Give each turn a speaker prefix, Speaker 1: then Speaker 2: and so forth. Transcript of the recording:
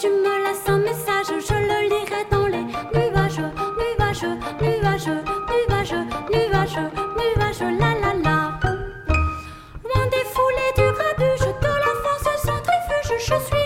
Speaker 1: tu me laisses un message, je le lirai dans les nuages, nuages, nuages, nuages, nuages, nuages, la la la. Loin des foulées du grabuge, de l'enfance centrifuge, je suis